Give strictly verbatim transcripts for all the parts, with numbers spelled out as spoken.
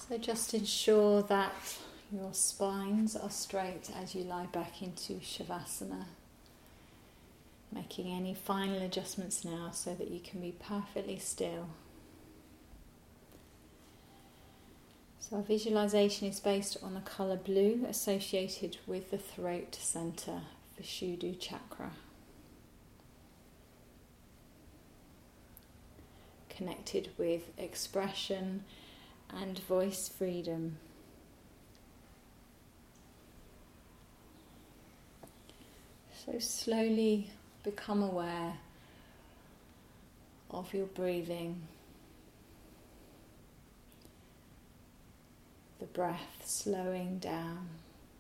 So just ensure that your spines are straight as you lie back into Shavasana, making any final adjustments now so that you can be perfectly still. So our visualization is based on the colour blue associated with the throat centre, Vishuddha chakra. Connected with expression and voice freedom. So slowly become aware of your breathing, the breath slowing down,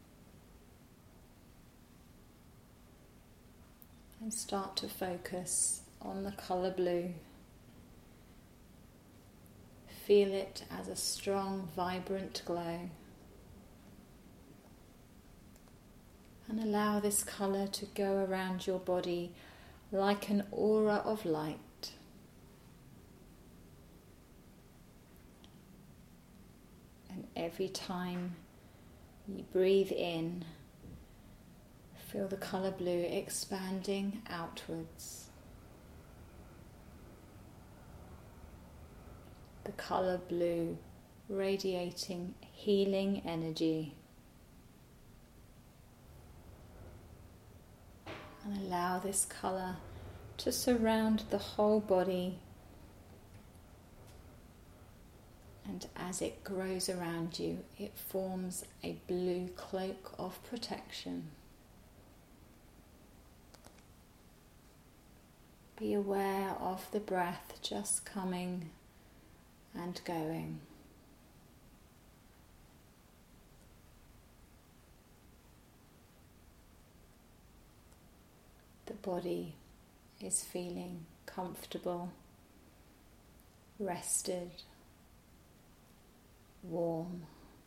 and start to focus on the colour blue. Feel it as a strong, vibrant glow. And allow this colour to go around your body like an aura of light. And every time you breathe in, feel the colour blue expanding outwards. The colour blue radiating healing energy. And allow this colour to surround the whole body. And as it grows around you, it forms a blue cloak of protection. Be aware of the breath just coming and going. The body is feeling comfortable, rested, warm.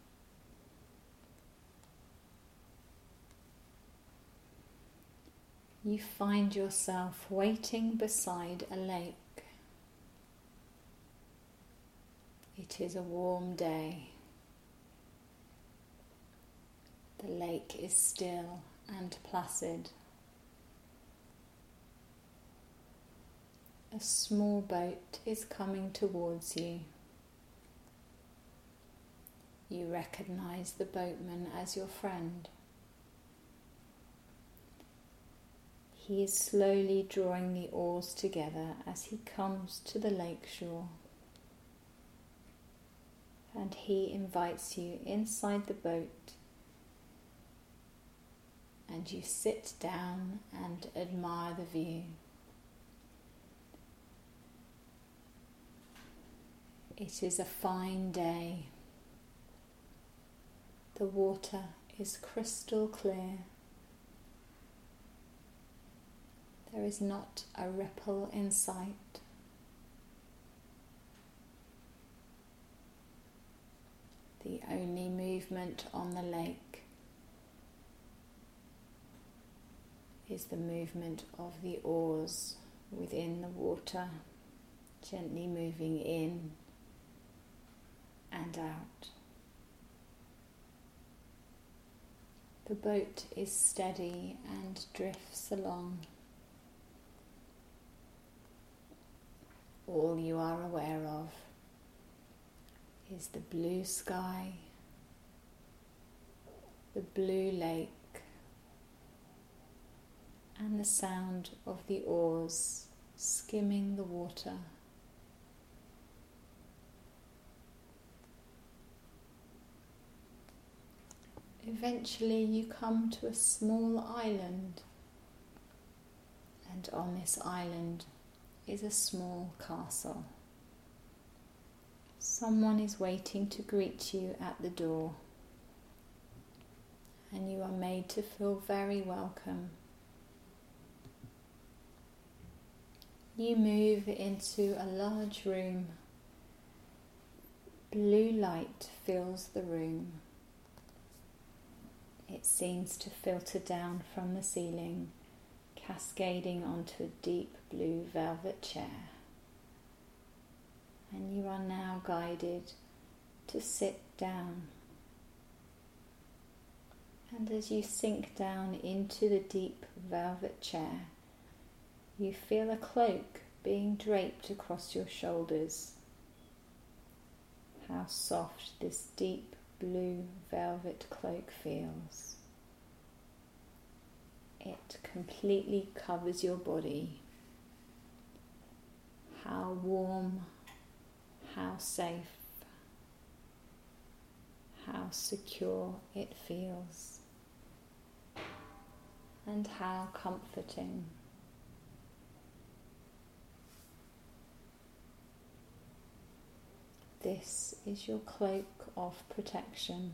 You find yourself waiting beside a lake. It is a warm day. The lake is still and placid. A small boat is coming towards you. You recognize the boatman as your friend. He is slowly drawing the oars together as he comes to the lake shore. And he invites you inside the boat, and you sit down and admire the view. It is a fine day. The water is crystal clear. There is not a ripple in sight. The only movement on the lake is the movement of the oars within the water, gently moving in and out. The boat is steady and drifts along. All you are aware of is the blue sky, the blue lake, and the sound of the oars skimming the water. Eventually you come to a small island, and on this island is a small castle. Someone is waiting to greet you at the door, and you are made to feel very welcome. You move into a large room. Blue light fills the room. It seems to filter down from the ceiling, cascading onto a deep blue velvet chair. And you are now guided to sit down. And as you sink down into the deep velvet chair, you feel a cloak being draped across your shoulders. How soft this deep blue velvet cloak feels. It completely covers your body. How warm, how safe, how secure it feels, and how comforting. This is your cloak of protection,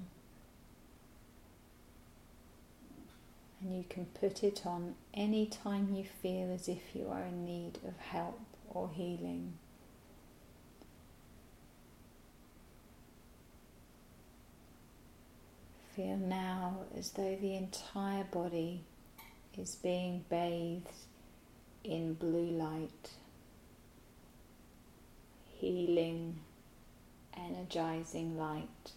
and you can put it on any time you feel as if you are in need of help or healing. Feel now as though the entire body is being bathed in blue light, healing, energizing light,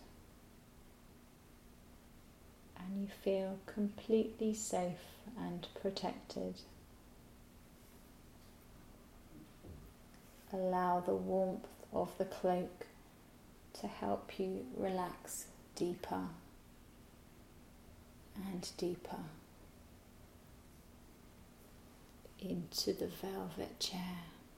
and you feel completely safe and protected. Allow the warmth of the cloak to help you relax deeper and deeper into the velvet chair.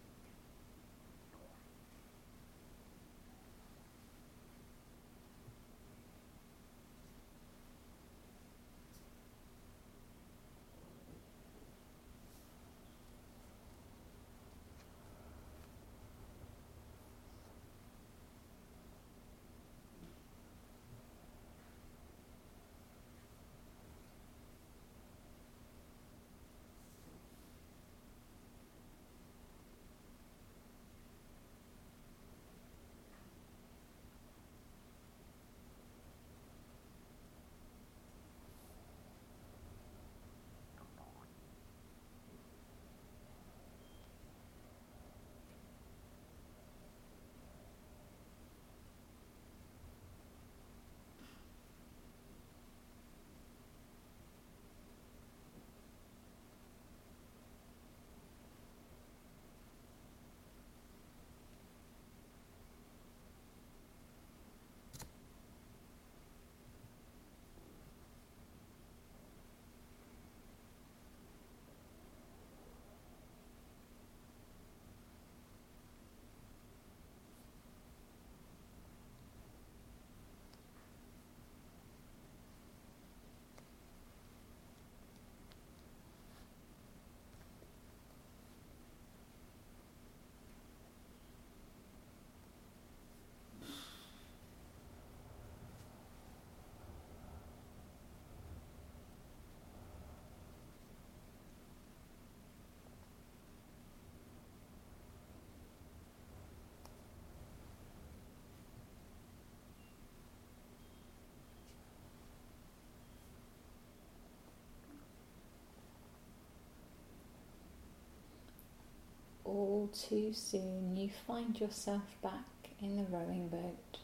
All too soon you find yourself back in the rowing boat,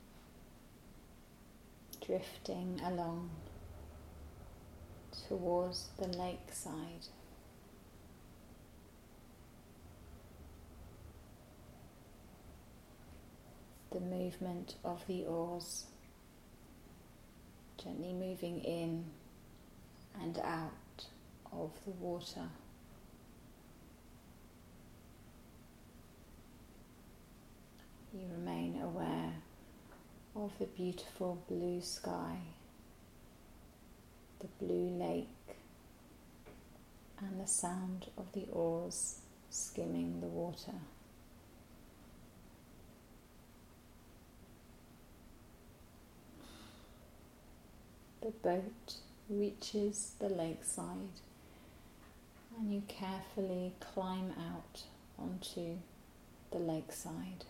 drifting along towards the lakeside. The movement of the oars, gently moving in and out of the water. You remain aware of the beautiful blue sky, the blue lake, and the sound of the oars skimming the water. The boat reaches the lakeside, and you carefully climb out onto the lakeside.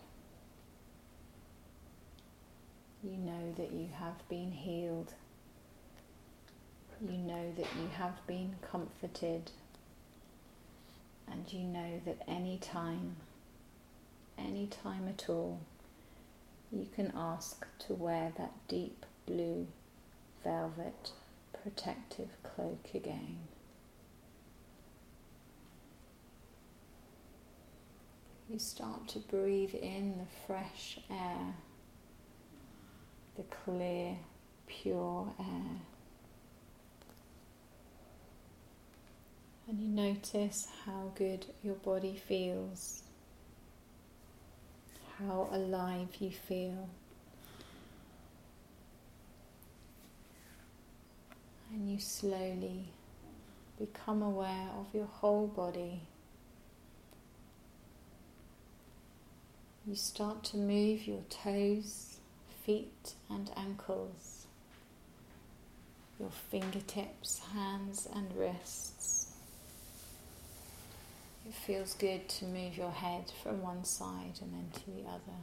You know that you have been healed. You know that you have been comforted. And you know that any time, any time at all, you can ask to wear that deep blue velvet protective cloak again. You start to breathe in the fresh air, the clear, pure air. And you notice how good your body feels, how alive you feel. And you slowly become aware of your whole body. You start to move your toes, feet and ankles, your fingertips, hands and wrists. It feels good to move your head from one side and then to the other.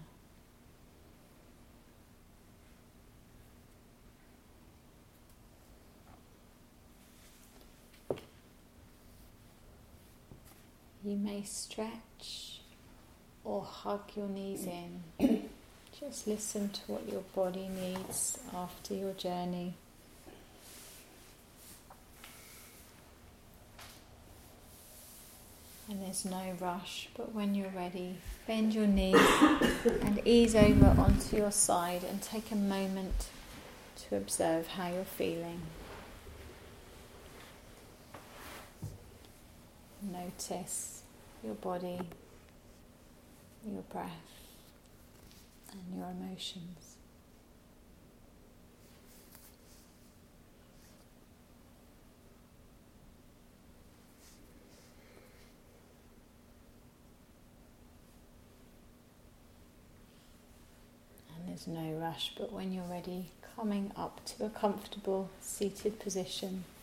You may stretch or hug your knees in. Just listen to what your body needs after your journey. And there's no rush, but when you're ready, bend your knees and ease over onto your side and take a moment to observe how you're feeling. Notice your body, your breath, and your emotions. And there's no rush, but when you're ready, coming up to a comfortable seated position.